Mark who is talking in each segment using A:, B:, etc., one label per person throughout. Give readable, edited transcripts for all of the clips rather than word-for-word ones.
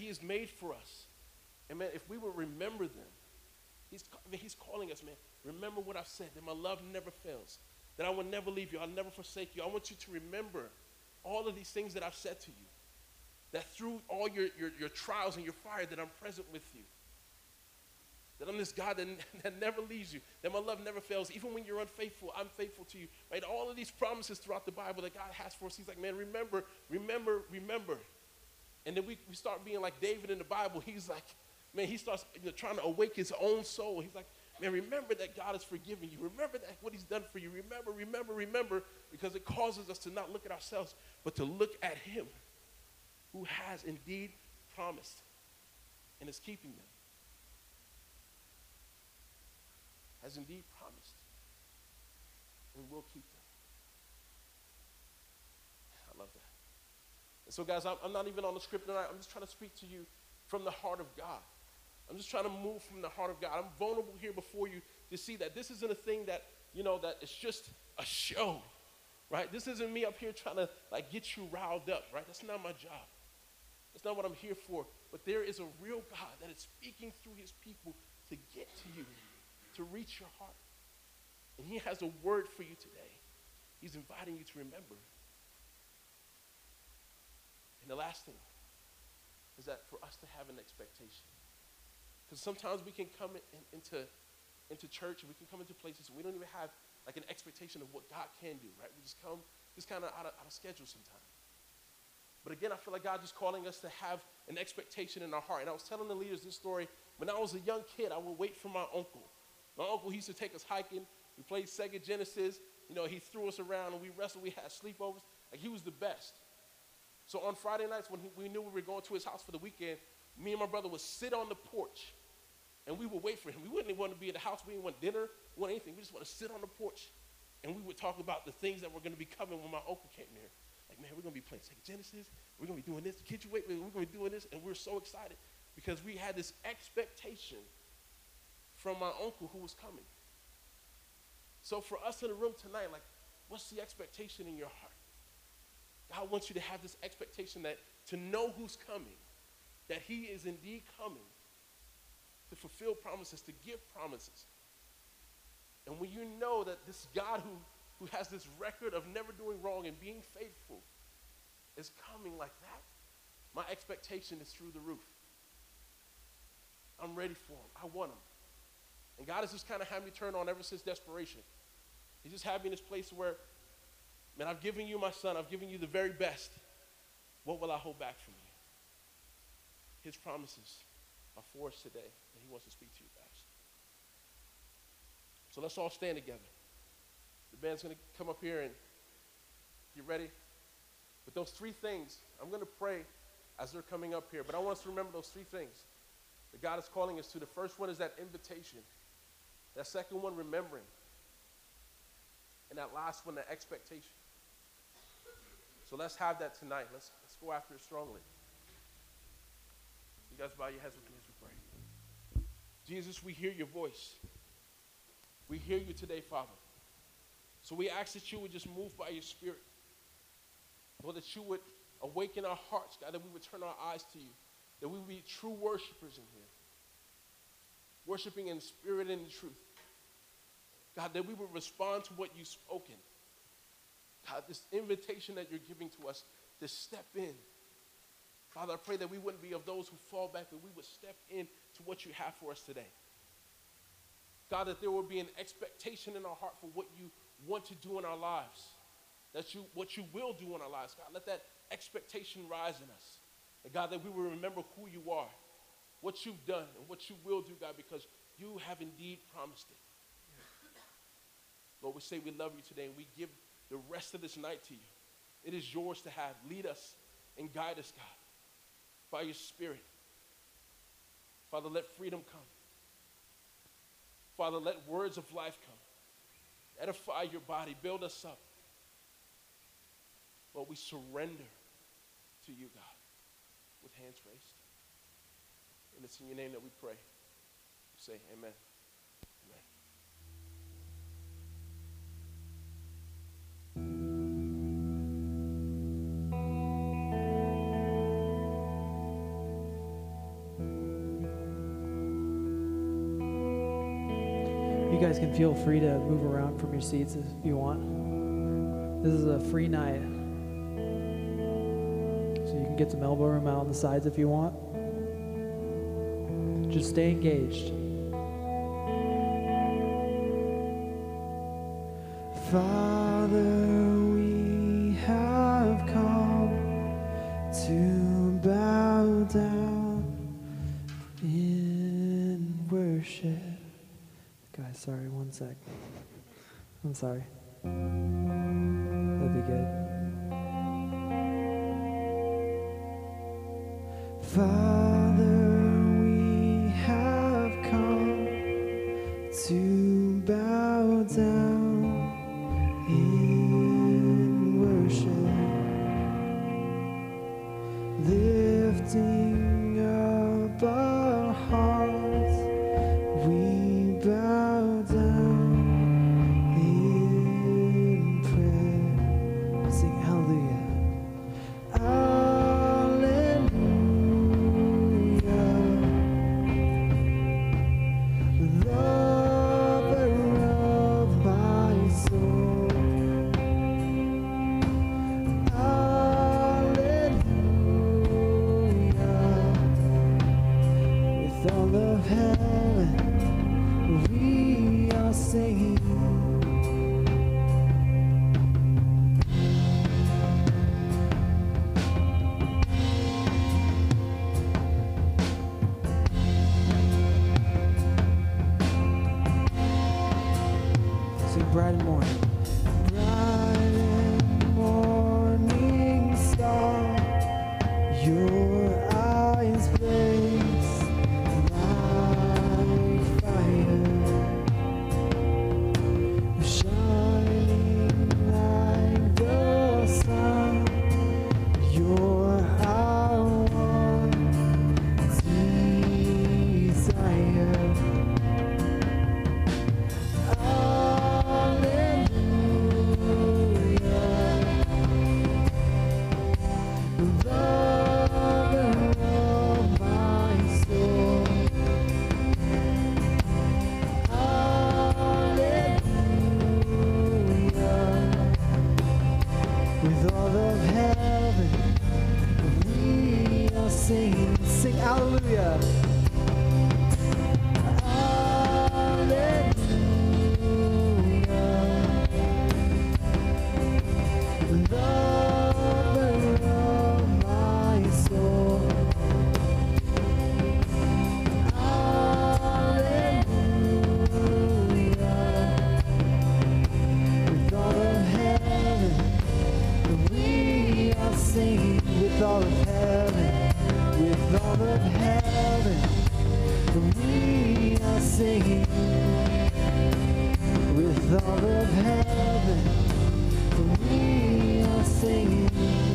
A: has made for us. And man, if we would remember them, he's calling us, man, remember what I've said, that my love never fails, that I will never leave you, I'll never forsake you. I want you to remember all of these things that I've said to you, that through all your trials and your fire, that I'm present with you, that I'm this God that never leaves you, that my love never fails. Even when you're unfaithful, I'm faithful to you. Right? All of these promises throughout the Bible that God has for us. He's like, man, remember, remember, remember. And then we start being like David in the Bible. He's like, man, he starts trying to awake his own soul. He's like, man, remember that God has forgiven you. Remember that what he's done for you. Remember, remember, remember, because it causes us to not look at ourselves, but to look at him who has indeed promised and is keeping them. Has indeed promised and will keep them. I love that. And so, guys, I'm not even on the script tonight. I'm just trying to speak to you from the heart of God. I'm just trying to move from the heart of God. I'm vulnerable here before you to see that this isn't a thing that, that it's just a show, right? This isn't me up here trying to, get you riled up, right? That's not my job. That's not what I'm here for. But there is a real God that is speaking through his people to get to you, to reach your heart. And he has a word for you today. He's inviting you to remember. And the last thing is that for us to have an expectation. Because sometimes we can come into church and we can come into places and we don't even have an expectation of what God can do, right? We just come just kind of out of schedule sometimes. But again, I feel like God is calling us to have an expectation in our heart. And I was telling the leaders this story. When I was a young kid, I would wait for my uncle. My uncle, he used to take us hiking. We played Sega Genesis. He threw us around and we wrestled. We had sleepovers. He was the best. So on Friday nights when we knew we were going to his house for the weekend, me and my brother would sit on the porch and we would wait for him. We wouldn't even want to be at the house. We didn't want dinner. We want anything. We just want to sit on the porch and we would talk about the things that were going to be coming when my uncle came here. Man, we're going to be playing Sega Genesis. We're going to be doing this. Kid, you wait, we're going to be doing this. And we're so excited because we had this expectation from my uncle who was coming. So for us in the room tonight, what's the expectation in your heart? God wants you to have this expectation that to know who's coming, that he is indeed coming to fulfill promises, to give promises. And when you know that this God who has this record of never doing wrong and being faithful is coming like that, my expectation is through the roof. I'm ready for him. I want him. And God has just kind of had me turn on ever since desperation. He's just had me in this place where, man, I've given you my son. I've given you the very best. What will I hold back from you? His promises are for us today, and he wants to speak to you guys. So let's all stand together. The band's going to come up here and get ready. But those three things, I'm going to pray as they're coming up here. But I want us to remember those three things that God is calling us to. The first one is that invitation. That second one, remembering. And that last one, that expectation. So let's have that tonight. Let's go after it strongly. You guys bow your heads with me as we pray. Jesus, we hear your voice. We hear you today, Father. So we ask that you would just move by your Spirit. Lord, that you would awaken our hearts, God, that we would turn our eyes to you, that we would be true worshipers in here, worshiping in spirit and in truth. God, that we would respond to what you've spoken. God, this invitation that you're giving to us to step in. Father, I pray that we wouldn't be of those who fall back, but we would step in to what you have for us today. God, that there will be an expectation in our heart for what you want to do in our lives, what you will do in our lives. God, let that expectation rise in us. And God, that we will remember who you are, what you've done, and what you will do, God, because you have indeed promised it. Lord, we say we love you today, and we give the rest of this night to you. It is yours to have. Lead us and guide us, God, by your Spirit. Father, let freedom come. Father, let words of life come. Edify your body. Build us up. Lord, we surrender to you, God, with hands raised. And it's in your name that we pray. We say amen. Amen.
B: You guys can feel free to move around from your seats if you want. This is a free night. So you can get some elbow room out on the sides if you want. Just stay engaged.
C: Father, we have come to bow down in worship. Guys, sorry, one sec. I'm sorry. That'd be good. Father, we have come to bow down in worship, lifting up our hearts, we bow down in prayer. Sing hallelujah. Bright and morning. Bright and morning star, your eyes blaze like fire, shining like the sun. You're our one desire. Sing hallelujah. With all of heaven, with all of heaven, we are singing. With all of heaven, we are singing.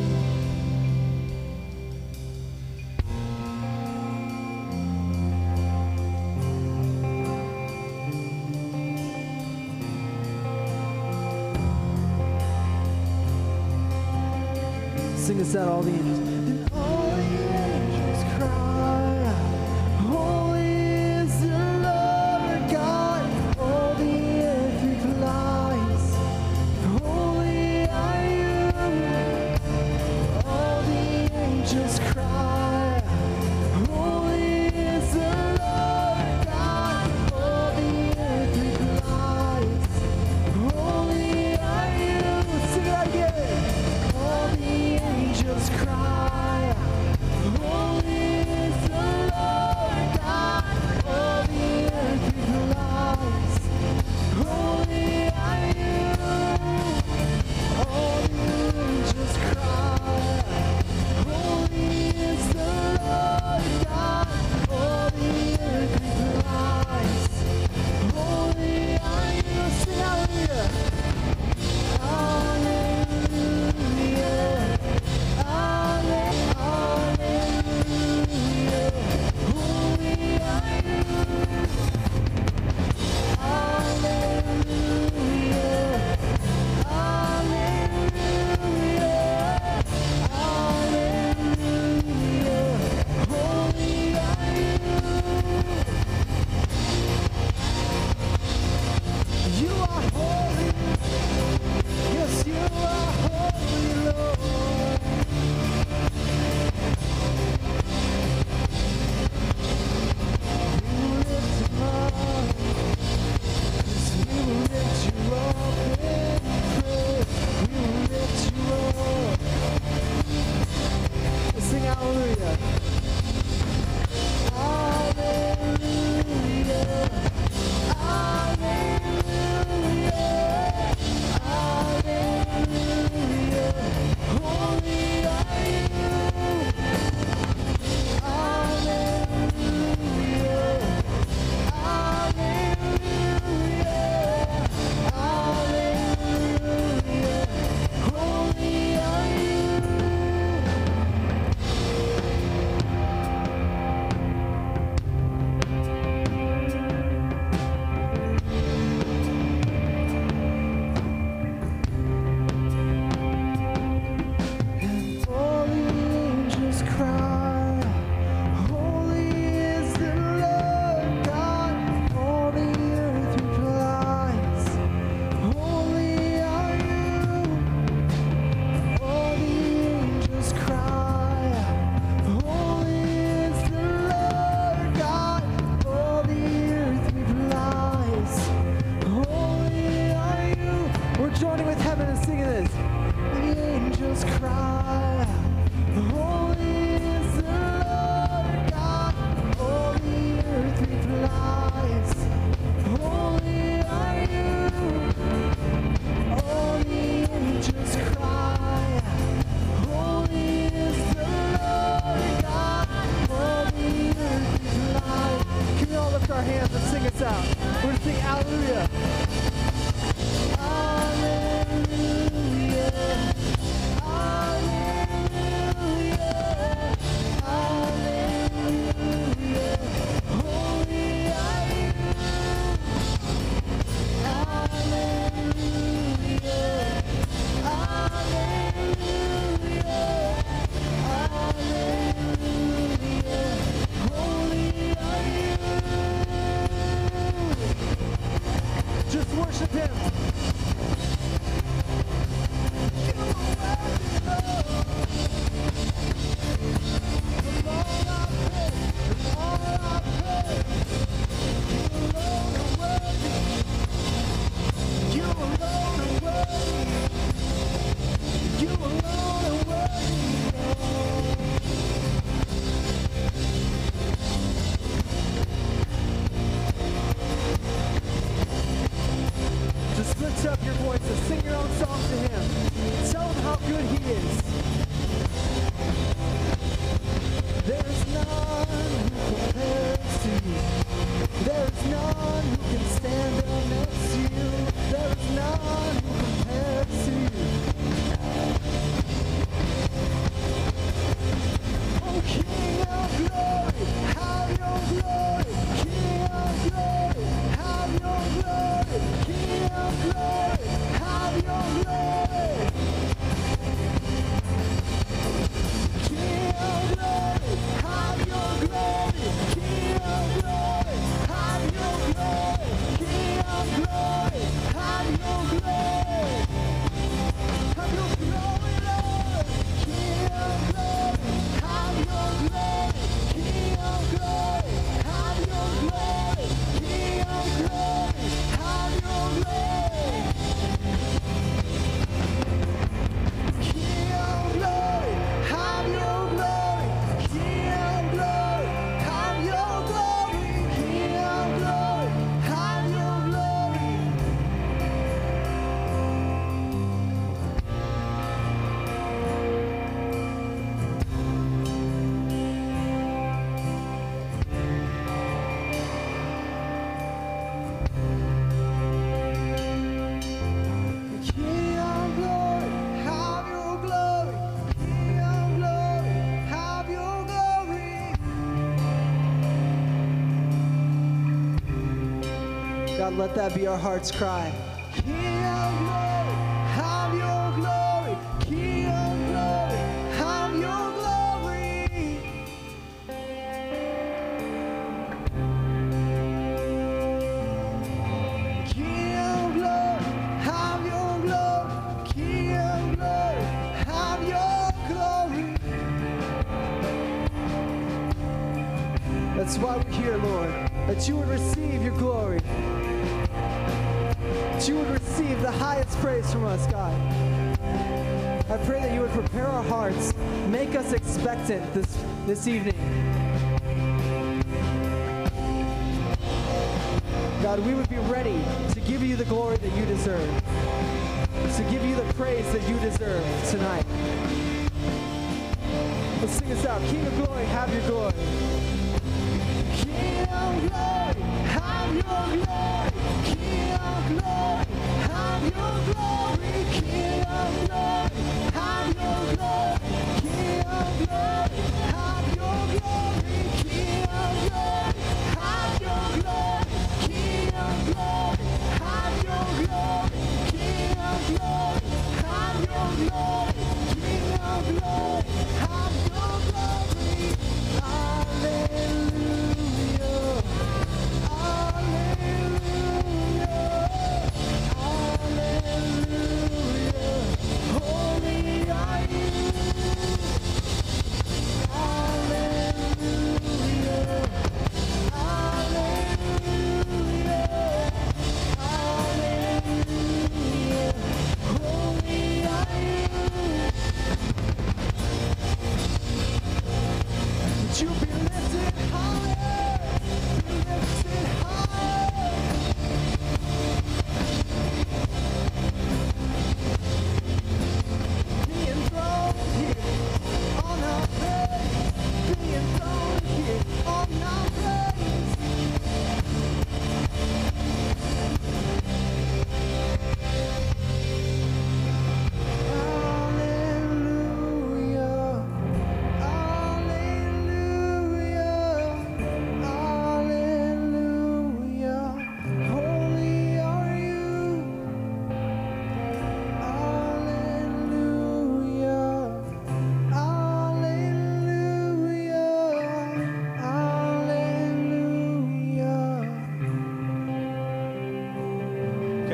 C: Sing this out, all the angels. And all the angels cry out, holy is the Lord God. All the earth replies, holy are you. All the angels cry out, holy is the Lord God. All the earth replies, holy are you. Sing it again. All the angels cry. Sing hallelujah. Hallelujah. Hallelujah. Hallelujah. Holy are you. Hallelujah. Hallelujah. Hallelujah. Holy are you. Just worship him. You alone are worthy. You alone are worthy. Just lift up your voices, sing your own song to him. Tell him how good he is. There's none who compares to you. There's none who can stand up next to you. There's none who compares to you. Oh, King of glory, have your glory. King of glory, have your glory. King of glory, have your glory. King of glory, have your glory. King of glory, have your glory. King of glory, have your glory. Have your glory, Lord. King of glory, have your glory. King of glory, have your glory. King of glory, have your glory. King of glory, have your glory. King of glory, have your glory. King of glory, have your glory. King of glory, have your glory. King of glory, have your glory. God, let that be our heart's cry. King of glory, have your glory. King of glory, have your glory. King of glory, have your glory. King of glory, have your glory. That's why we're here, Lord, that you would receive your glory. That you would receive the highest praise from us, God. I pray that you would prepare our hearts, make us expectant this evening. God, we would be ready to give you the glory that you deserve, to give you the praise that you deserve tonight. Let's sing this out. King of glory, have your glory. King of glory, have your glory. King of glory, have your glory. King of glory, have your glory. King of glory, have your glory. King of glory, have your glory. King of glory, have your glory. King of glory, have your glory. King of glory, have your glory. Hallelujah.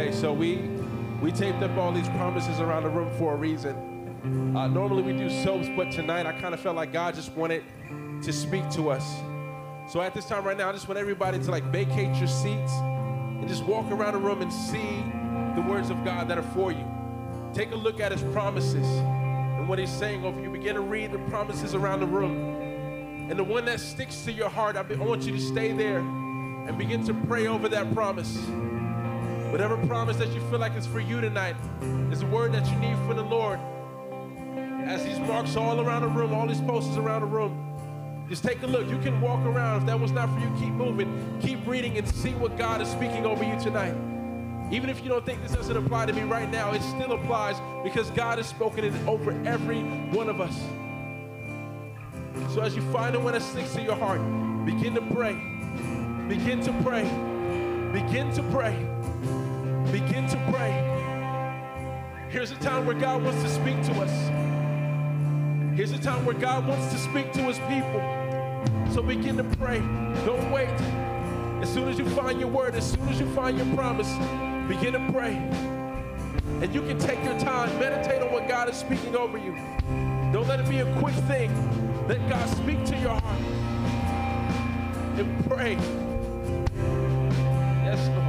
A: Okay, so we taped up all these promises around the room for a reason. Normally we do soaps, but tonight I kind of felt like God just wanted to speak to us. So at this time right now, I just want everybody to like vacate your seats and just walk around the room and see the words of God that are for you. Take a look at his promises and what he's saying over you. Begin to read the promises around the room. And the one that sticks to your heart, I want you to stay there and begin to pray over that promise. Whatever promise that you feel like is for you tonight is a word that you need from the Lord. As these marks all around the room, all these posters around the room, just take a look. You can walk around. If that was not for you, keep moving. Keep reading and see what God is speaking over you tonight. Even if you don't think this doesn't apply to me right now, it still applies because God has spoken it over every one of us. So as you find the one that sticks to your heart, begin to pray. Begin to pray. Begin to pray. Begin to pray. Here's a time where God wants to speak to us. Here's a time where God wants to speak to his people. So begin to pray. Don't wait. As soon as you find your word, as soon as you find your promise, begin to pray. And you can take your time, meditate on what God is speaking over you. Don't let it be a quick thing. Let God speak to your heart. And pray. Yes, Lord.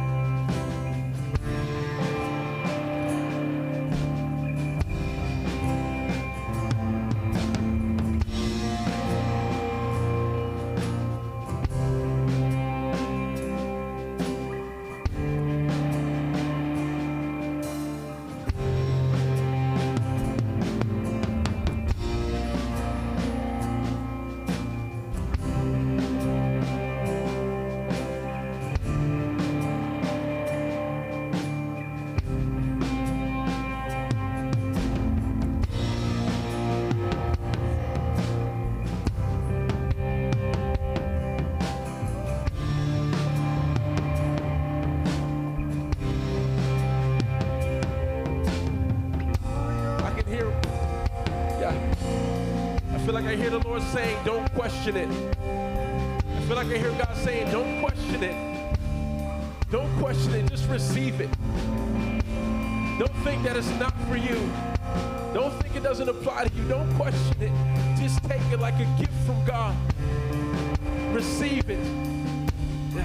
A: I hear the Lord saying, don't question it. I feel like I hear God saying, don't question it. Don't question it, just receive it. Don't think that it's not for you. Don't think it doesn't apply to you. Don't question it. Just take it like a gift from God. Receive it. Yeah.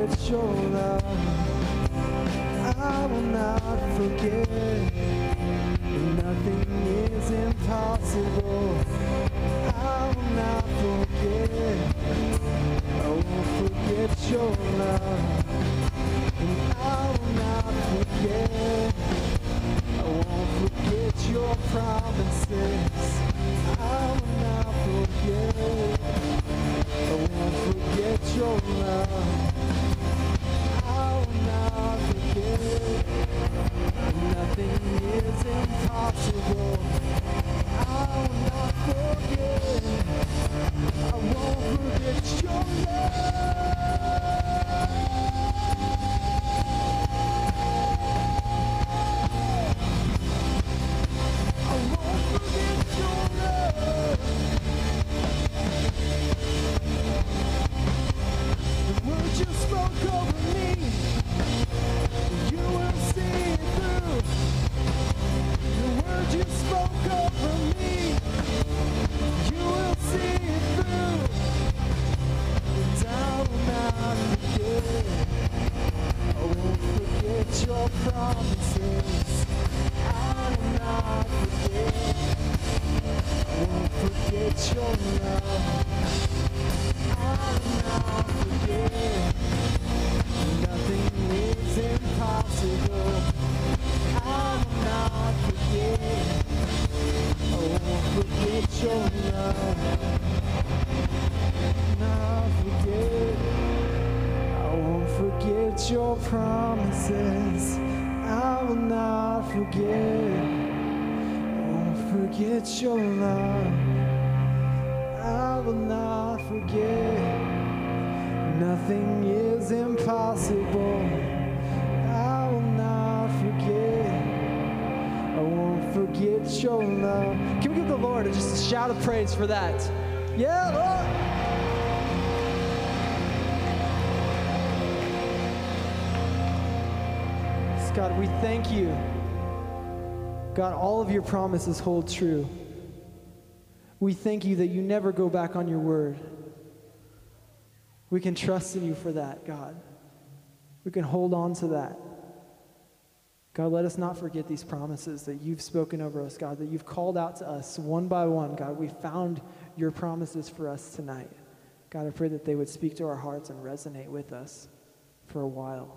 C: forget your love. I will not forget. Nothing is impossible. I will not forget. I won't forget your love. And I will not forget. I won't forget your promises. I will not forget. I won't forget your love. I will not forget. Nothing is impossible. I will not forget. I won't forget your love. I won't forget your love. The word you spoke over me, you will see it through. The word you spoke over me, you will see it through. And I will not forget. I won't forget your promises. I will not forget. I won't forget your love. I will not forget. Nothing is impossible. I will not forget. I won't forget your love. Not forget. I won't forget your promises. I will not forget. I won't forget your love. I will not forget. Nothing is impossible. I will not forget. I won't forget your love. Can we give the Lord just a shout of praise for that? Yeah, Lord. God, we thank you. God, all of your promises hold true. We thank you that you never go back on your word. We can trust in you for that, God. We can hold on to that. God, let us not forget these promises that you've spoken over us, God, that you've called out to us one by one. God, we found your promises for us tonight. God, I pray that they would speak to our hearts and resonate with us for a while.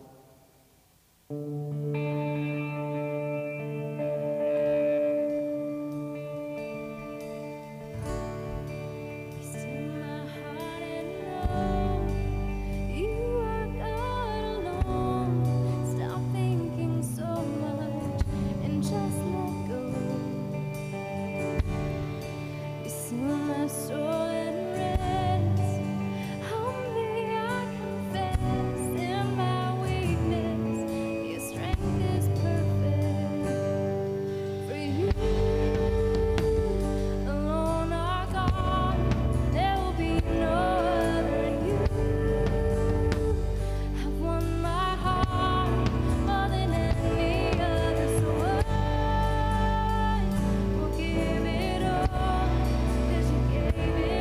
D: Give it all, 'cause you gave it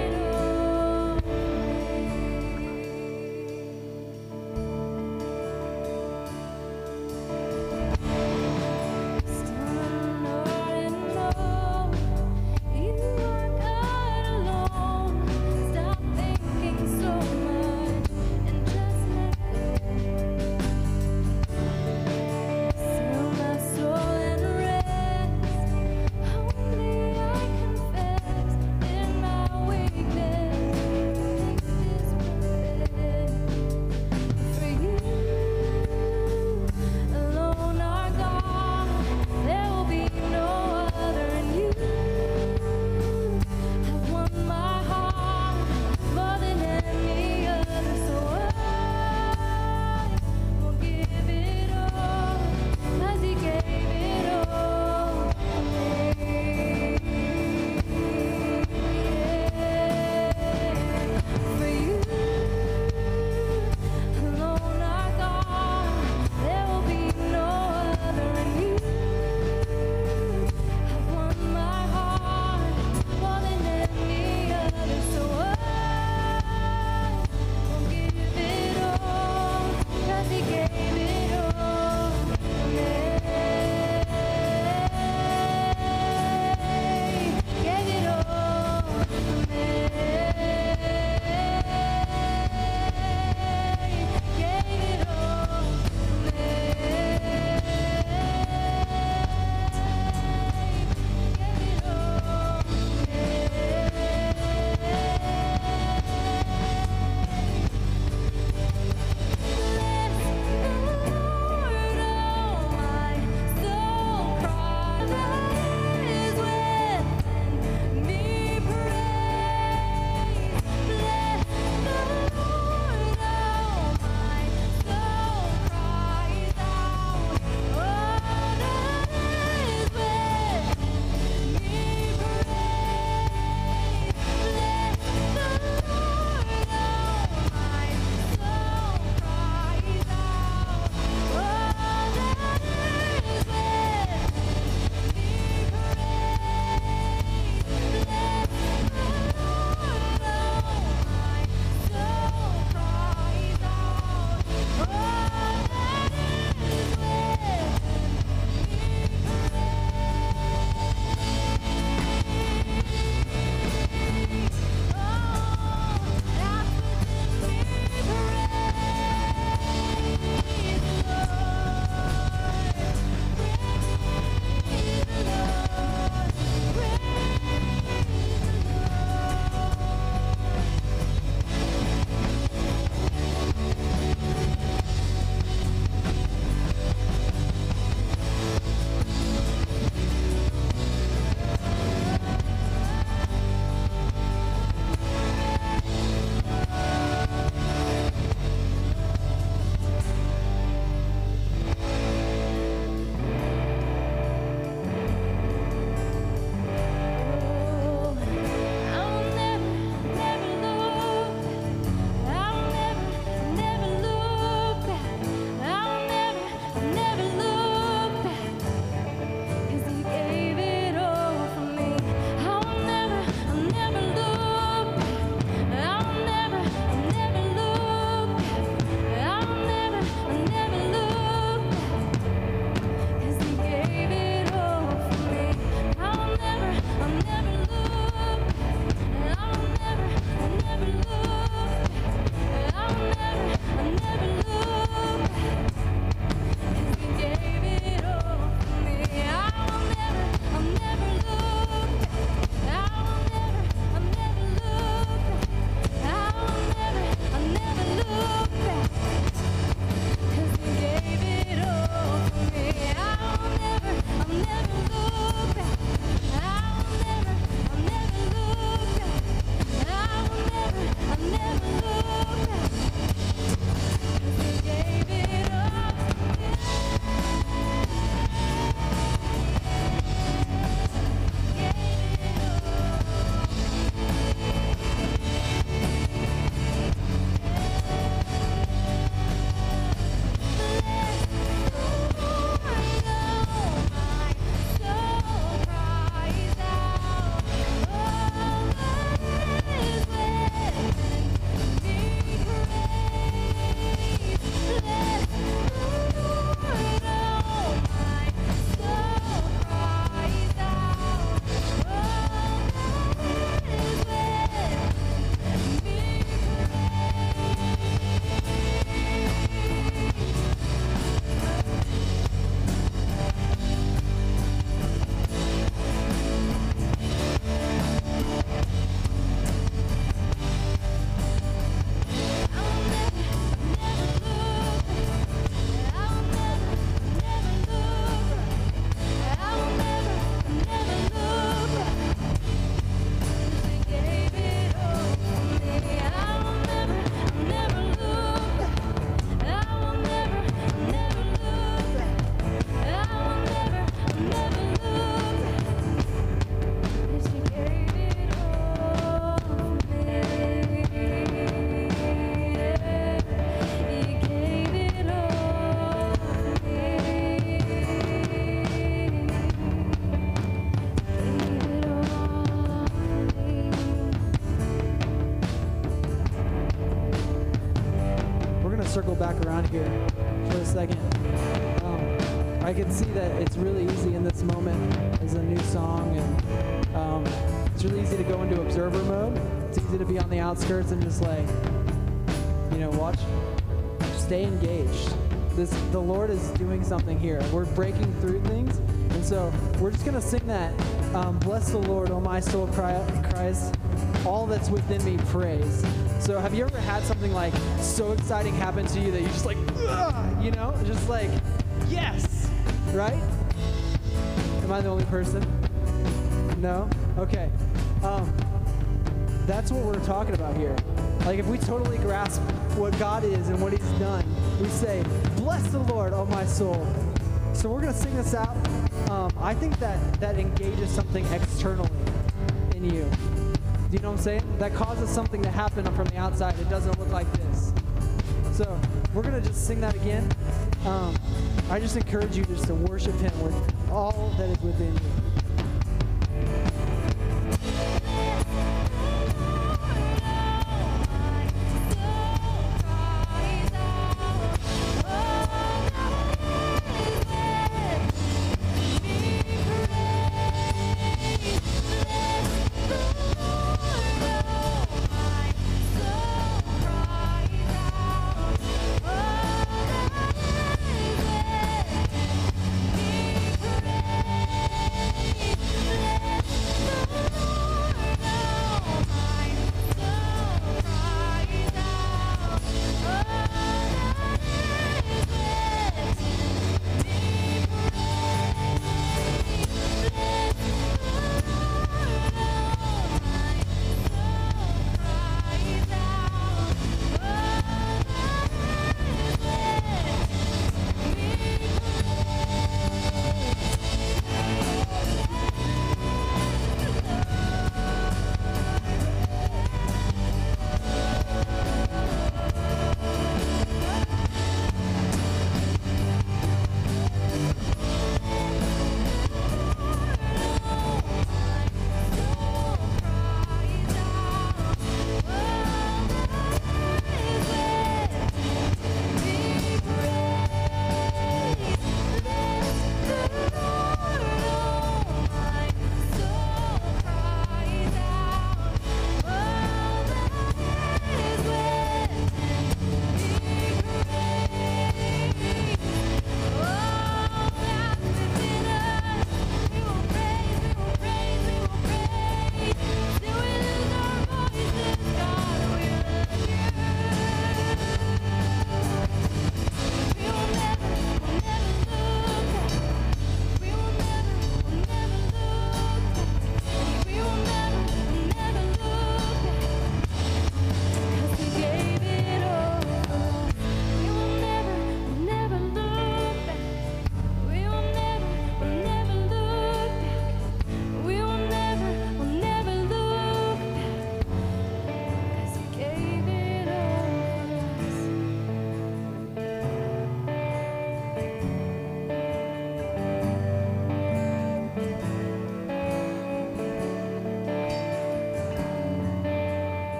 B: circle back around here for a second. I can see that it's really easy in this moment as a new song, and it's really easy to go into observer mode. It's easy to be on the outskirts and just like, watch, stay engaged. The Lord is doing something here. We're breaking through things, and so we're just gonna sing that. Bless the Lord, oh my soul, cries. All that's within me, praise. So have you ever had something like so exciting happen to you that you're just like, just like, yes, right? Am I the only person? No? Okay. That's what we're talking about here. Like if we totally grasp what God is and what he's done, we say, bless the Lord, oh my soul. So we're going to sing this out. I think that engages something externally in you. Do you know what I'm saying? That causes something to happen from the outside. It doesn't look like this. So we're going to just sing that again. I just encourage you just to worship him with all that is within you.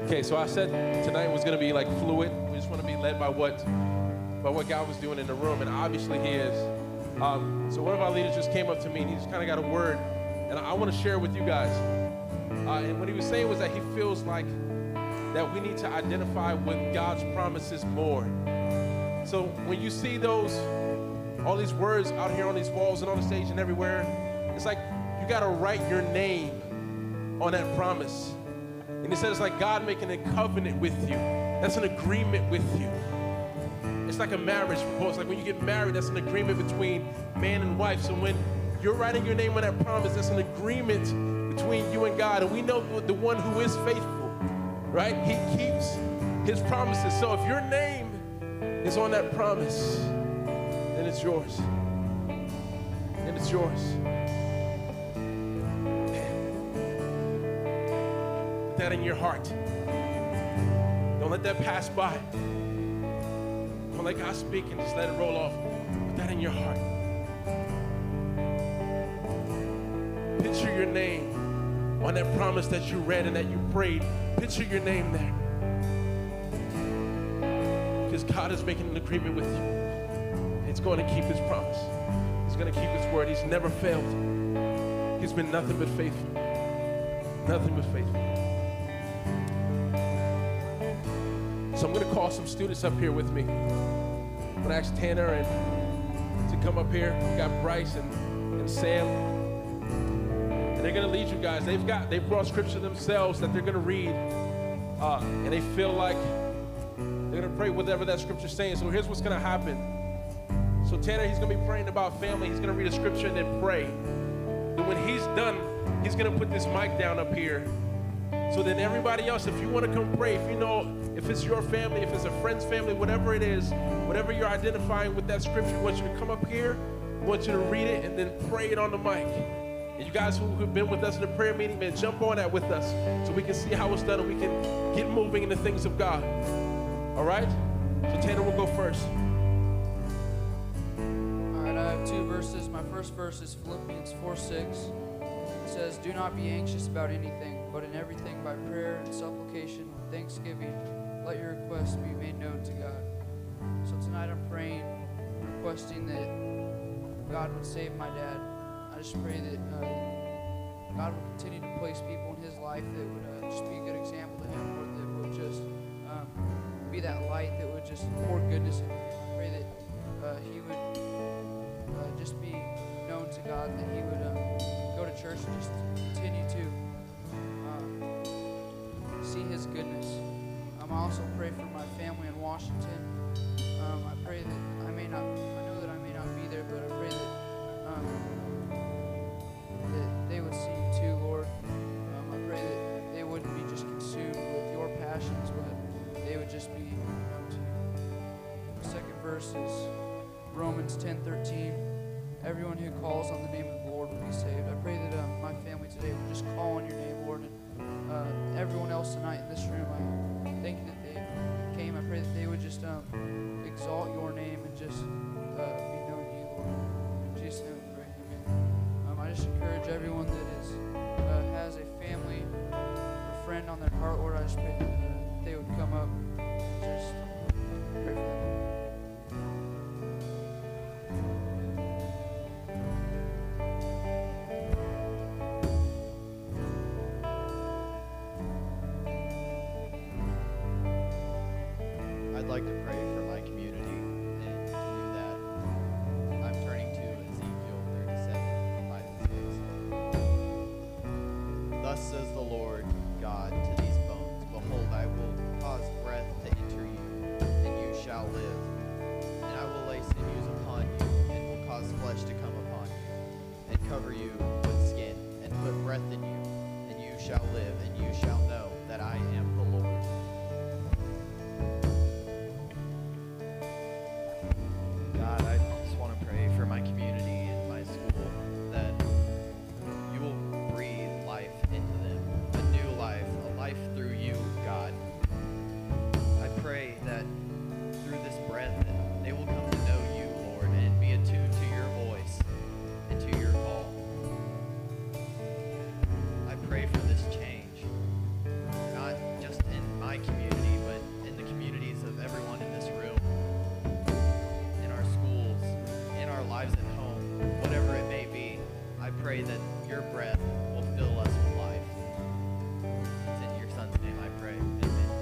A: Okay, so I said tonight was going to be like fluid. We just want to be led by what God was doing in the room, and obviously He is. So one of our leaders just came up to me, and he just kind of got a word, and I want to share it with you guys. And what he was saying was that he feels like that we need to identify with God's promises more. So when you see all these words out here on these walls and on the stage and everywhere, it's like you got to write your name on that promise. And he said it's like God making a covenant with you. That's an agreement with you. It's like a marriage proposal. Like when you get married, that's an agreement between man and wife. So when you're writing your name on that promise, that's an agreement between you and God. And we know the one who is faithful, right? He keeps his promises. So if your name is on that promise, then it's yours. Then it's yours. Put that in your heart. Don't let that pass by. Don't let God speak and just let it roll off. Put that in your heart. Picture your name on that promise that you read and that you prayed. Picture your name there. Because God is making an agreement with you. He's going to keep his promise. He's going to keep his word. He's never failed. He's been nothing but faithful. Nothing but faithful. So I'm going to call some students up here with me. I'm going to ask Tanner to come up here. We got Bryce and Sam. And they're going to lead you guys. They've brought scripture themselves that they're going to read. And they feel like they're going to pray whatever that scripture's saying. So here's what's going to happen. So Tanner, he's going to be praying about family. He's going to read a scripture and then pray. Then when he's done, he's going to put this mic down up here. So then everybody else, if you want to come pray, if it's your family, if it's a friend's family, whatever it is, whatever you're identifying with that scripture, I want you to come up here, I want you to read it, and then pray it on the mic. And you guys who have been with us in the prayer meeting, man, jump on that with us so we can see how it's done and we can get moving in the things of God. All right? So Tanner will go first.
D: All right, I have two verses. My first verse is Philippians 4:6. It says, "Do not be anxious about anything, but in everything by prayer and supplication and thanksgiving, let your requests be made known to God." So tonight I'm praying, requesting that God would save my dad. I just pray that God would continue to place people in his life that would just be a good example to him, or that would just be that light that would just pour goodness in him. I pray that he would just be known to God, that he would go to church and just continue to see his goodness. I also pray for my family in Washington. I pray that I know that I may not be there, but I pray that they would see you too, Lord. I pray that they wouldn't be just consumed with your passions, but they would just be known to you. The second verse is Romans 10:13. Everyone who calls on the name of the Lord will be saved. I pray that my family today would just call on your name, Lord, and everyone else tonight in this room, I thank you that they came. I pray that they would just exalt your name and just be known to you, Lord. In Jesus' name we pray, amen. I just encourage everyone that has a family or friend on their heart, Lord, I just pray that they would come up and just pray for them.
E: I'd like to pray for my community, and to do that, I'm turning to Ezekiel 37:5-6. Thus says the Lord God to these bones, behold, I will cause breath to enter you, and you shall live. And I will lay sinews upon you, and will cause flesh to come upon you, and cover you with skin, and put breath in you, and you shall live, and you shall know that I am the Lord. God, I just want to pray for my community and my school, that you will breathe life into them, a new life, a life through you, God. I pray that through this breath, that they will come to know you, Lord, and be attuned to your voice and to your call. I pray for this change, not just lives at home, whatever it may be. I pray that your breath will fill us with life. It's in your Son's name I pray. Amen.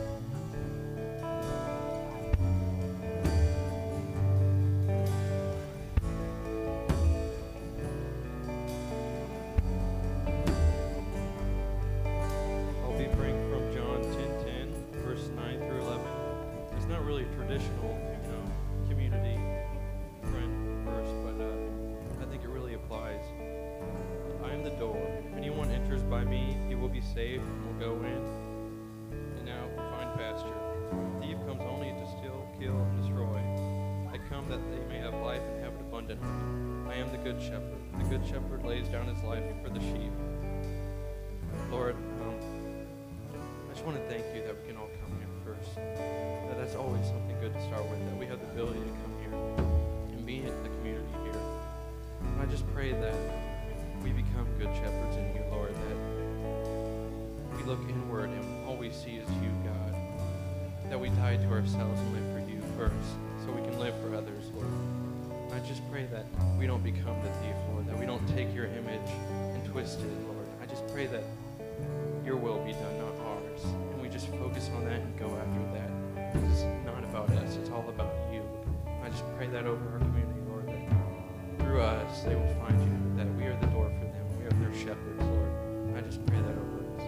F: I'll be praying from John 10:10, verse 9 through 11. It's not really a traditional, community friend verse, but I think it really applies. I am the door. If anyone enters by me, he will be saved and will go in and out and find pasture. The thief comes only to steal, kill, and destroy. I come that they may have life and have it abundantly. I am the good shepherd. The good shepherd lays down his life for the sheep. Lord, I just want to thank you that we can all come here first. That's always something good to start with, that we have the ability to come here and be in the community here. And I just pray that we become good shepherds in you, Lord, that we look inward and all we see is you, God. That we die to ourselves and live for you first, so we can live for others, Lord. And I just pray that we don't become the thief, Lord, that we don't take your image and twist it, Lord. I just pray that your will be done, not ours. And we just focus on that and go after that. It's not about us, it's all about you. I just pray that over our community, Lord, that through us they will find you, that we are the door for them, we are their shepherds, Lord. I just pray that over us.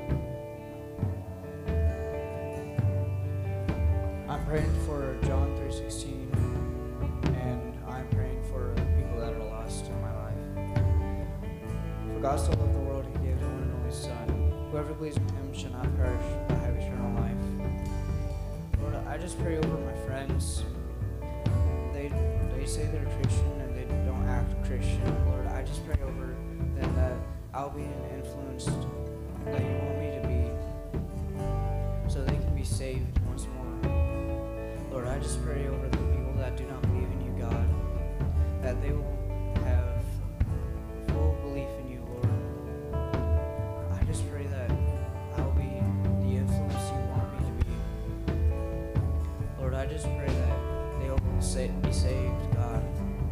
C: I'm praying for John 3:16, and I'm praying for people that are lost in my life. For God so loved the world, he gave his one and only Son. Whoever believes in him shall not perish, but have eternal life. Lord, I just pray over my friends. They say they're Christian and they don't act Christian. Lord, I just pray over them that I'll be an influence that you want me to be, so they can be saved once more. Lord, I just pray over the people that do not believe in you, God, that they will have full belief in you, Lord. I just pray that I'll be the influence you want me to be. Lord, I just pray that they'll be saved, God.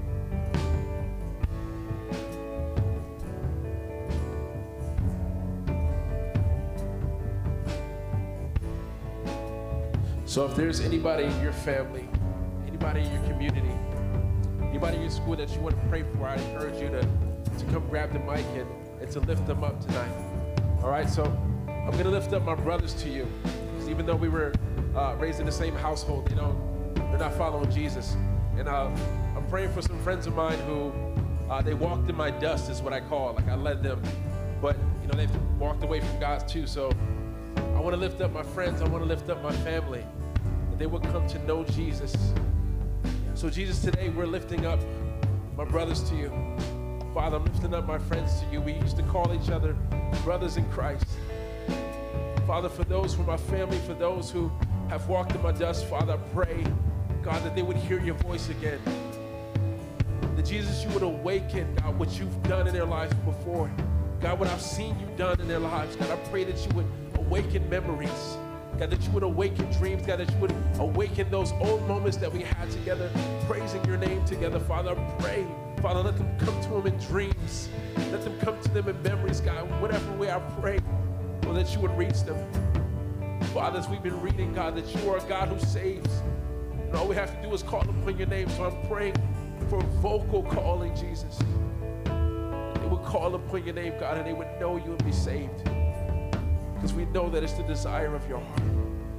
A: So if there's anybody in your family, anybody in your community, anybody in your school that you want to pray for, I encourage you to come grab the mic and to lift them up tonight. All right, so I'm going to lift up my brothers to you. Because even though we were raised in the same household, they're not following Jesus. And I'm praying for some friends of mine who they walked in my dust is what I call it. Like I led them. But, they've walked away from God too. So I want to lift up my friends. I want to lift up my family. That they would come to know Jesus. So Jesus, today we're lifting up my brothers to you. Father, I'm lifting up my friends to you. We used to call each other brothers in Christ. Father, for those who are my family, for those who have walked in my dust, Father, I pray, God, that they would hear your voice again. That Jesus, you would awaken, God, what you've done in their lives before. God, what I've seen you done in their lives. God, I pray that you would awaken memories. God, that you would awaken dreams. God, that you would awaken those old moments that we had together, praising your name together. Father, I pray, Father, let them come to them in dreams. Let them come to them in memories, God. Whatever way I pray, Lord, that you would reach them. Father, as we've been reading, God, that you are a God who saves. And all we have to do is call upon your name. So I'm praying for vocal calling, Jesus. They would call upon your name, God, and they would know you and be saved. Because we know that it's the desire of your heart.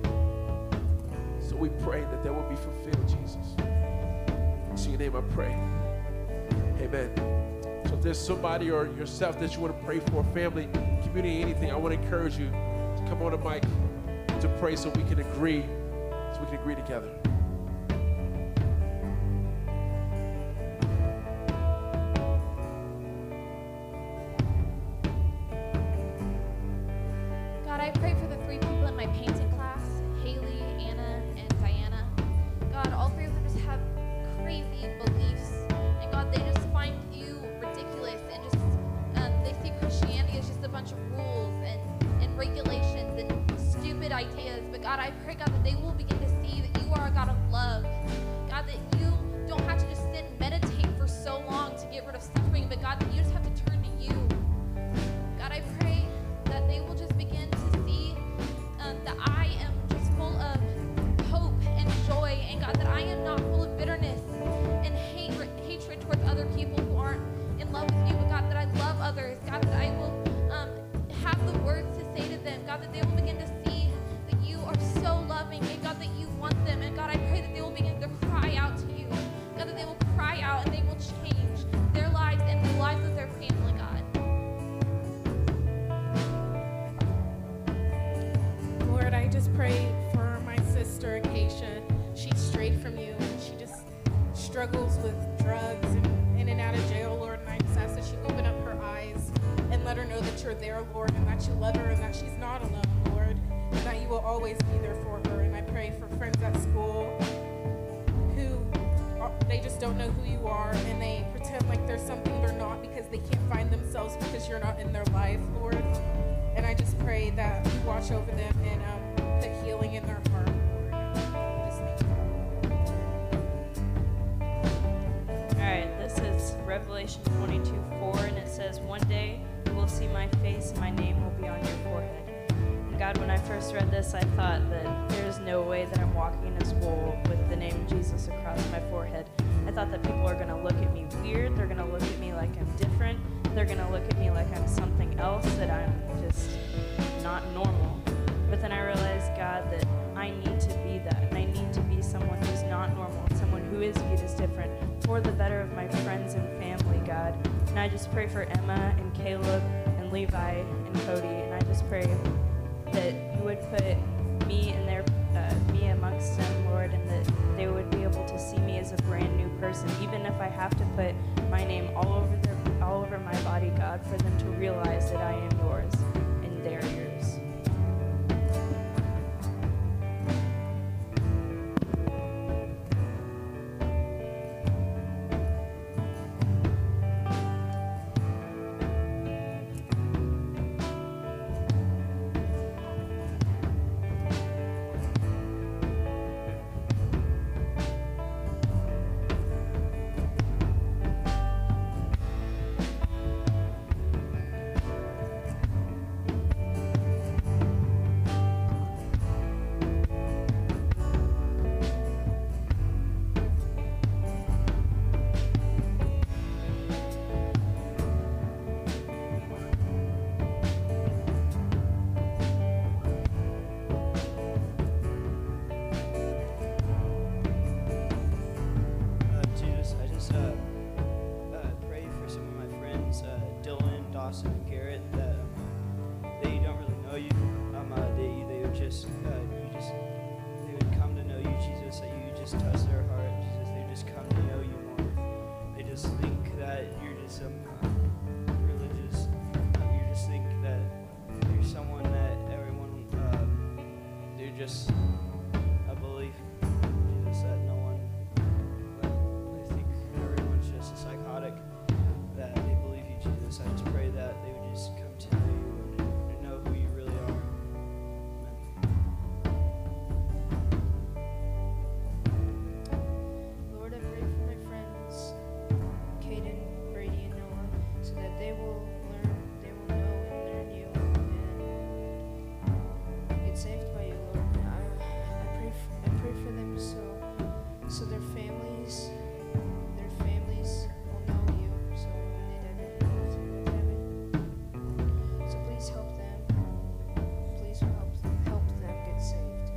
A: So we pray that that will be fulfilled, Jesus. In your name I pray. Amen. So if there's somebody or yourself that you want to pray for, family, community, anything, I want to encourage you to come on the mic to pray so we can agree together.
G: God, I pray for the three people in my painting class, Haley, Anna, and Diana. God, all three of them just have crazy beliefs. And God, they just find you ridiculous and just, they see Christianity as just a bunch of rules and regulations and stupid ideas. But God, I pray, God, that they will begin to see that you are a God of get rid of suffering, but God, that you just have to turn to you. God, I pray that they will just begin to see that I am just full of hope and joy, and God, that I am not full of bitterness and hatred towards other people who aren't in love with you, but God, that I love others. God, that I will have the words to say to them. God, that they will begin to see that you are so loving, and God, that you want them. And God, I pray that they will begin to cry out to you. God, that they will cry out and they will change their lives and the lives of their family, God.
H: Lord, I just pray for my sister, Acacia. She's strayed from you, and she just struggles with drugs and in and out of jail, Lord. And I just ask that she open up her eyes and let her know that you're there, Lord, and that you love her and that she's not alone, Lord, and that you will always be there for her. And I pray for friends at school who they just don't know who you are, and they pretend like there's something they're not because they can't find themselves because you're not in their life, Lord. And I just pray that you watch over them and put healing in their heart, Lord. Just thank you.
I: All right, this is Revelation 22:4, and it says, "One day you will see my face, and my name will be on your forehead." And God, when I first read this, I thought that there's no way that I'm walking into school with the name Jesus across my forehead. I thought that people are going to look at me weird. They're going to look at me like I'm different. They're going to look at me like I'm something else, that I'm just not normal. But then I realized, God, that I need to be that, and I need to be someone who's not normal, someone who is viewed as different, for the better of my friends and family, God. And I just pray for Emma and Caleb and Levi and Cody, and I just pray that you would put me in their me amongst them, Lord, and that they would be able to see me as a brand new person, even if I have to put my name all over my body, God, for them to realize that I am yours and they're yours.
J: Dawson and Garrett, that they don't really know you. They would just they would come to know you, Jesus. That you just touch their heart, Jesus. They just come to know you more. They just think that you're just religious. You just think that you're someone that everyone they're just a belief, Jesus. That no one. I think everyone's just a psychotic. That they believe you, Jesus. I just pray that they would just come to know you and know who you really are. Amen.
D: Lord, I pray for my friends, Caden, Brady, and Noah, so that they will learn, they will know and learn you and get saved by you, Lord. I pray for them so their families will know you. So when they die, go through heaven. So please help them. Please help them get saved.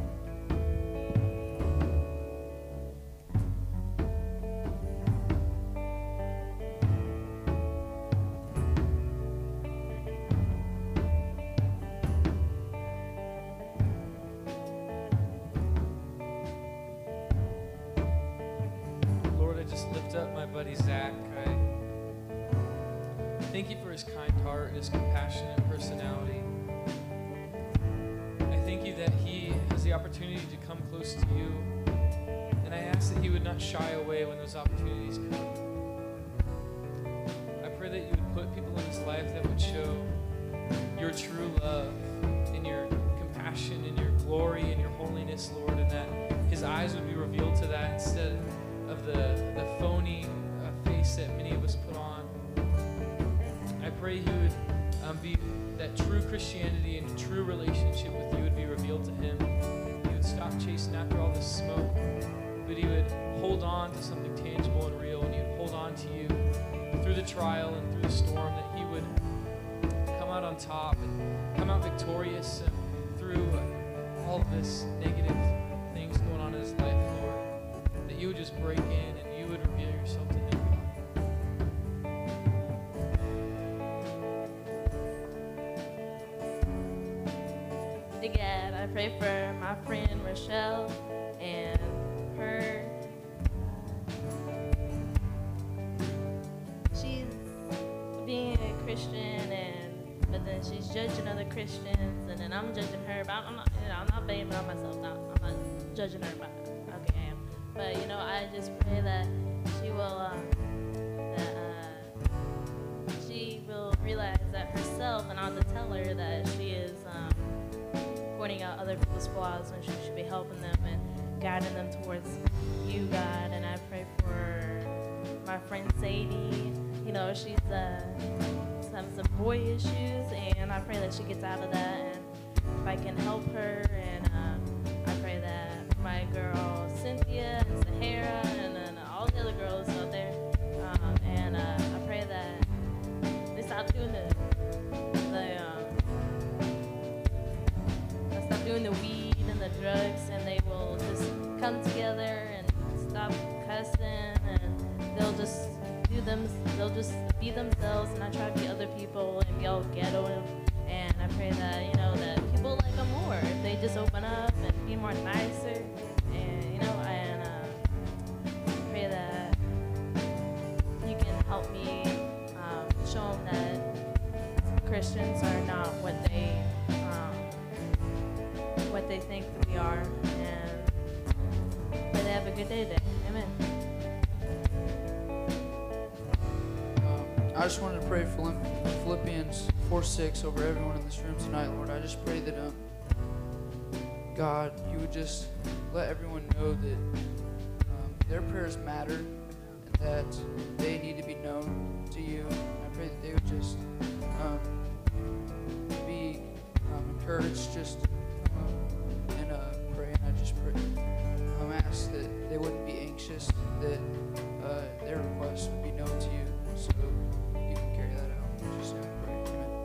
K: Lord, I just lift up my buddy Zach. I thank you for his kind heart, his compassionate personality. I thank you that he has the opportunity to come close to you. And I ask that he would not shy away when those opportunities come. I pray that you would put people in his life that would show your true love and your compassion and your glory and your holiness, Lord, and that his eyes would be revealed to that instead of the phony face that many of us pray He would be that true Christianity and true relationship with you would be revealed to him. He would stop chasing after all this smoke, but he would hold on to something tangible and real, and he would hold on to you through the trial and through the storm, that he would come out on top and come out victorious through all of this negative things going on in his life, Lord. That you would just break in and you would reveal yourself to him, God.
I: God, I pray for my friend Rochelle and her. She's being a Christian, but then she's judging other Christians, and then I'm judging her. But I'm not blaming on myself. I'm not judging her. But okay, I am. But I just pray that she will she will realize that herself, and I'll just tell her that she is pointing out other people's flaws when she should be helping them and guiding them towards you, God. And I pray for my friend Sadie. She's having some boy issues, and I pray that she gets out of that, and if I can help her. And I pray that my girl Cynthia and Sahara and all the other girls out there, and I pray that they stop doing doing the weed and the drugs, and they will just come together and stop cussing, and they'll just be themselves and not try to be other people and be all ghetto. And I pray that that people like them more if they just open up and be more nicer, and and I pray that you can help me show them that Christians are not what they think that we are, and may they have a good day today. Amen.
D: I just wanted to pray Philippians 4:6 over everyone in this room tonight, Lord. I just pray that God, you would just let everyone know that their prayers matter and that they need to be known to you. I pray that they would just be encouraged just and pray. And I just pray, ask that they wouldn't be anxious, that their requests would be known to you, so you can carry that out. In Jesus' name I pray.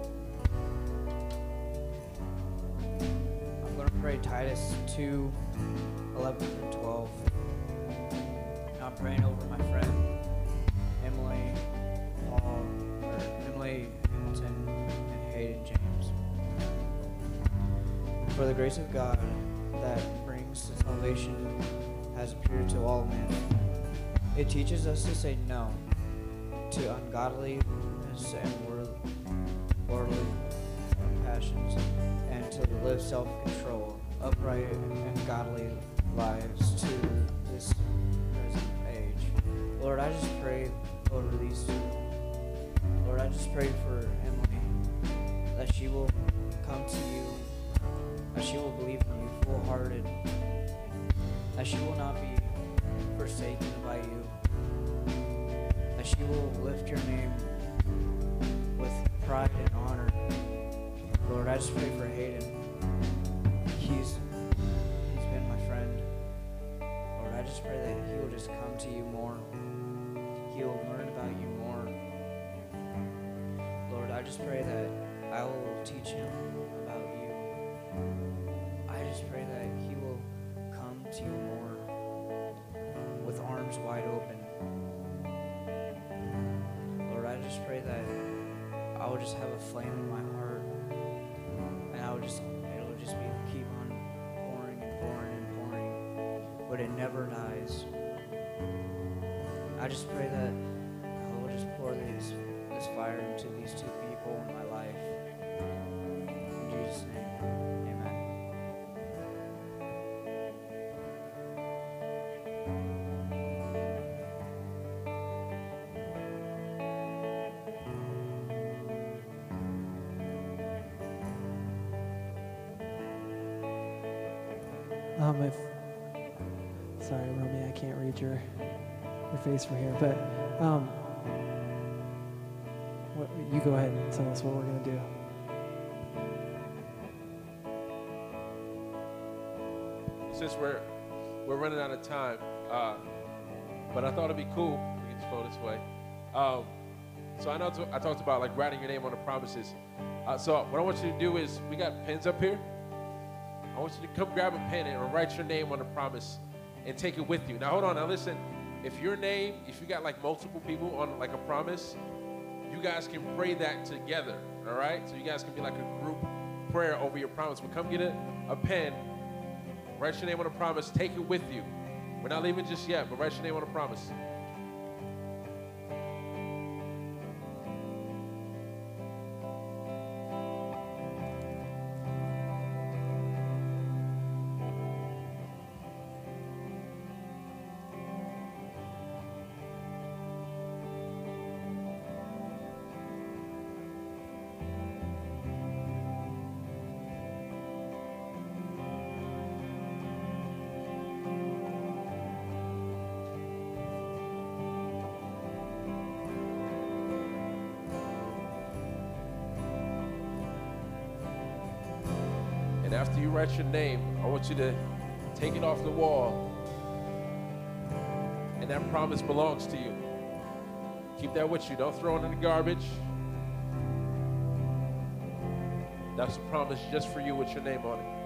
D: Amen.
J: I'm going to pray Titus 2:11-12. I'm praying over my friend Emily Hamilton and Hayden James. For the grace of God that brings salvation has appeared to all men. It teaches us to say no to ungodliness and worldly passions, and to live self-control, upright and godly lives to this present age. Lord, I just pray over these two. Lord, I just pray for Emily, that she will come to you, that she will believe in you full-hearted, that she will not be forsaken by you, that she will lift your name with pride and honor. Lord, I just pray for Hayden. He's been my friend. Lord, I just pray that he will just come to you more. He will learn about you more. Lord, I just pray that I will teach him about you. I just pray that he will come to you more with arms wide open. Lord, I just pray that I will just have a flame in my heart, and it'll just be keep on pouring and pouring and pouring, but it never dies. I just pray that I will just pour this fire into these two people in my life. In Jesus' name, amen.
B: Sorry, Romy, I can't read your face from here, but You go ahead and tell us what we're going to do.
A: Since we're running out of time, but I thought it'd be cool. We can just go this way. So I know I talked about like writing your name on the promises. So what I want you to do is, we got pens up here. I want you to come grab a pen and write your name on the promise and take it with you. Now hold on. Now listen. If you got like multiple people on like a promise, you guys can pray that together. All right. So you guys can be like a group prayer over your promise. But come get a pen. Write your name on a promise. Take it with you. We're not leaving just yet, but write your name on a promise. And after you write your name, I want you to take it off the wall. And that promise belongs to you. Keep that with you. Don't throw it in the garbage. That's a promise just for you with your name on it.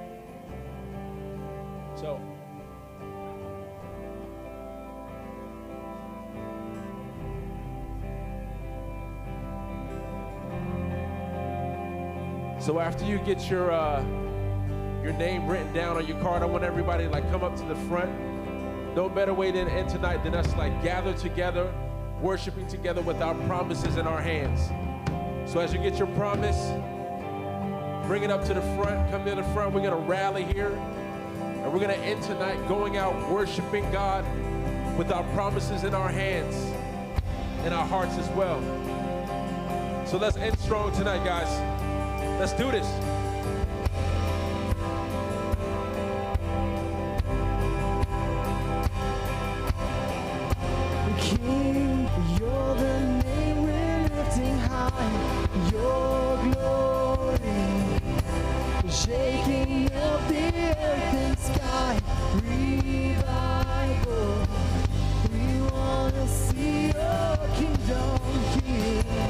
A: So after you get your name written down on your card, I want everybody to like come up to the front. No better way to end tonight than us like gather together, worshiping together with our promises in our hands. So as you get your promise, bring it up to the front, come to the front. We're gonna rally here, and we're gonna end tonight going out worshiping God with our promises in our hands and our hearts as well. So let's end strong tonight, guys. Let's do this.
C: King, you're the name we're lifting high. Your glory, shaking up the earth and sky. Revival, we wanna see your kingdom here.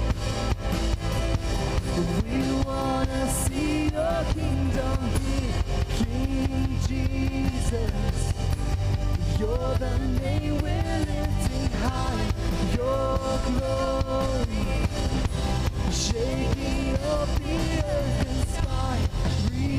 C: We wanna see your kingdom here. King Jesus, you're the name we're lifting high. Your glory, shaking up the earth and sky.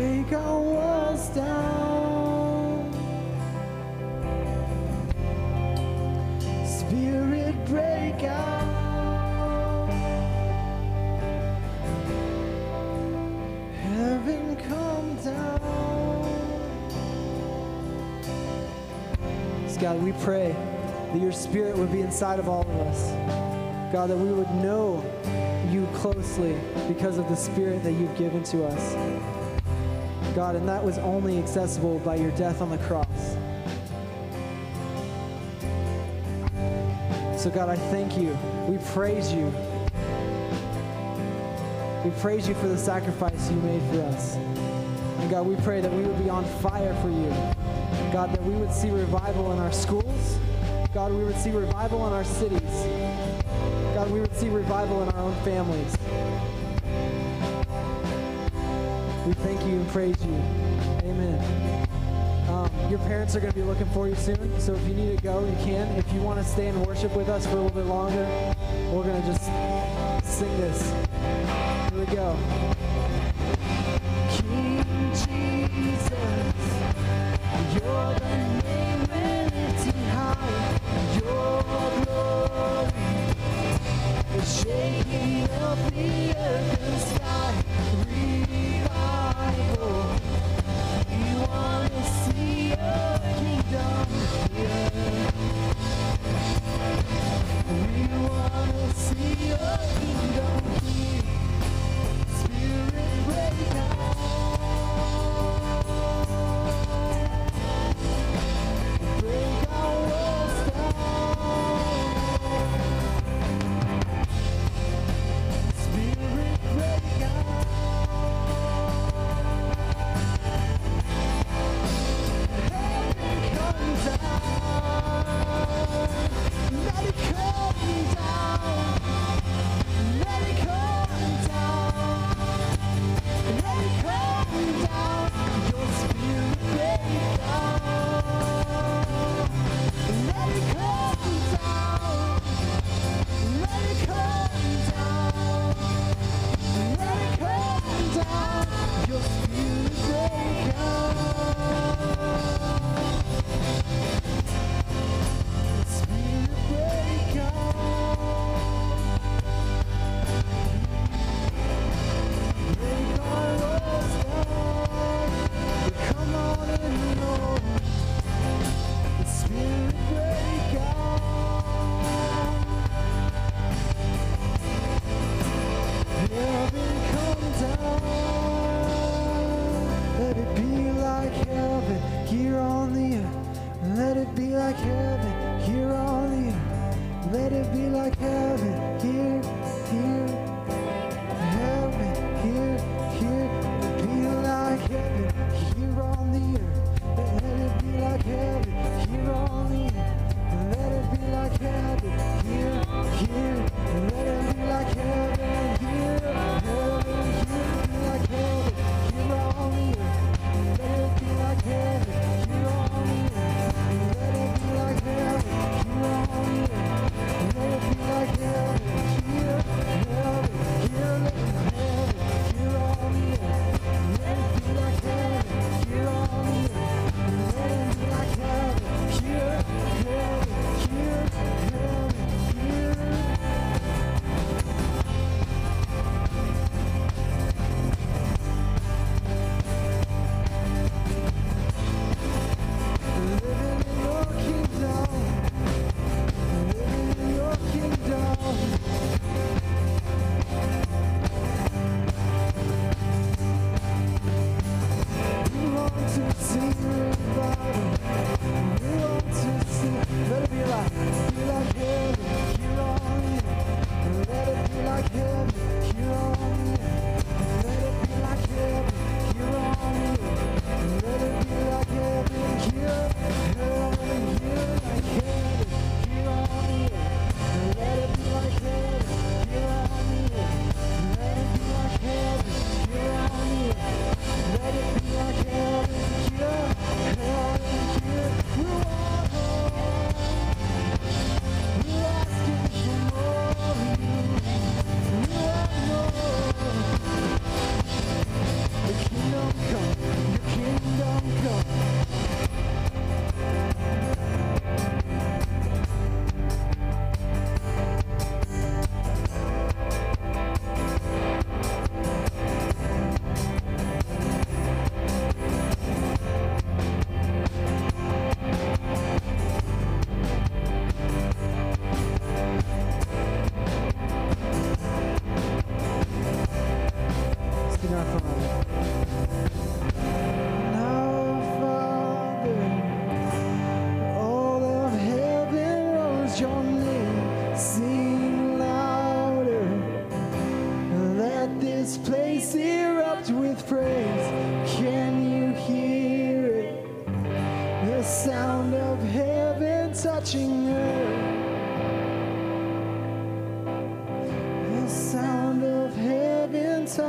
C: break our walls down. Spirit, break out. Heaven, come down. So God, we pray that your Spirit would be inside of all of us. God, that we would know you closely because of the Spirit that you've given to us. God, and that was only accessible by your death on the cross. So God, I thank you. We praise you. We praise you for the sacrifice you made for us. And God, we pray that we would be on fire for you. God, that we would see revival in our schools. God, we would see revival in our cities. God, we would see revival in our own families. We thank you and praise you. Amen. Your parents are going to be looking for you soon, so if you need to go, you can. If you want to stay and worship with us for a little bit longer, we're going to just sing this. Here we go. King Jesus, you're the name lifted high. Your glory is shaking up the earth and sky. Revival, we want to see your kingdom here. We want to see your kingdom here.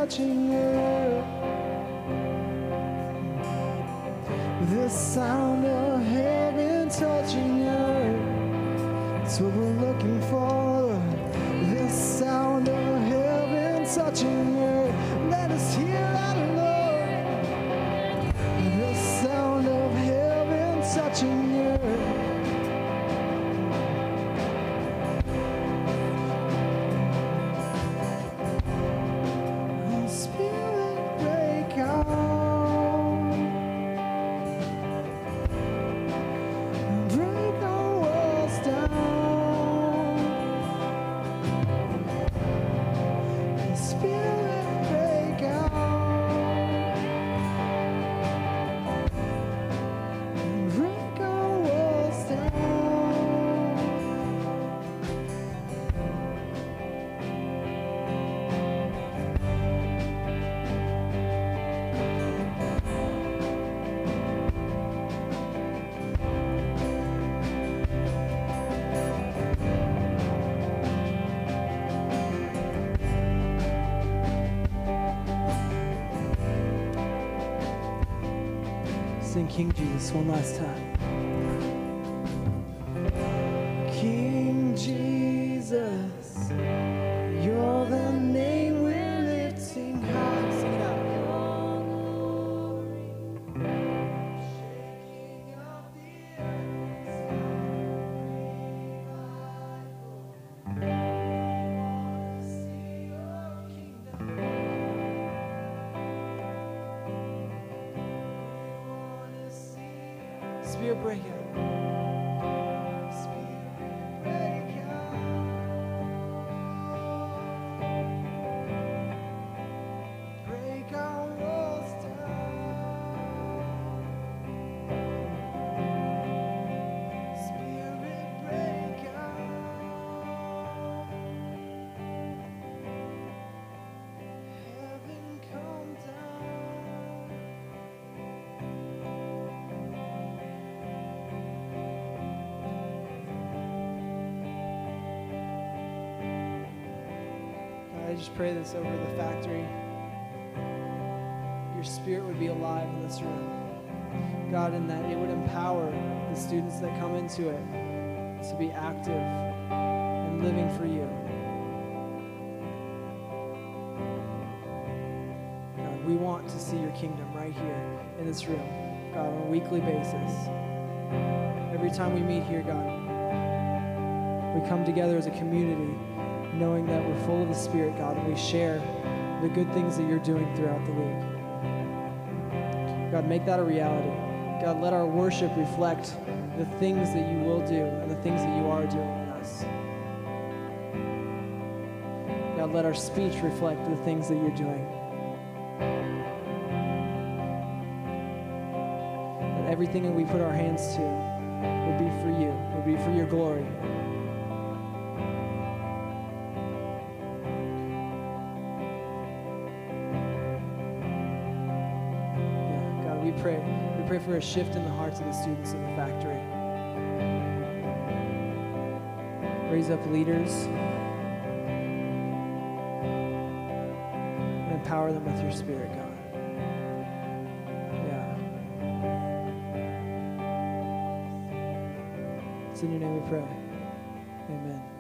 C: touching earth. The sound of heaven touching earth. That's what we're looking for. The sound of heaven touching earth. Let us hear that, Lord. The sound of heaven touching earth. Spirit, break out. Break our walls down. Spirit, break out. Break our walls down. Sing King Jesus one last time. King Jesus, you're the name we're lifting high. Sing it out. Shaking up the earth, wanna see your kingdom. Spirit break out. Spirit break out. Break our walls down. Spirit break out. Heaven come down. I just pray this over the factory. Your spirit would be alive in this room. God, in that it would empower the students that come into it to be active and living for you. God, we want to see your kingdom right here in this room, God, on a weekly basis. Every time we meet here, God, we come together as a community knowing that we're full of the Spirit, God, and we share the good things that you're doing throughout the week. God, make that a reality. God, let our worship reflect the things that you will do and the things that you are doing in us. God, let our speech reflect the things that you're doing. That everything that we put our hands to will be for you, will be for your glory. We pray for a shift in the hearts of the students in the factory. Raise up leaders and empower them with your Spirit, God. Yeah. It's in your name we pray. Amen.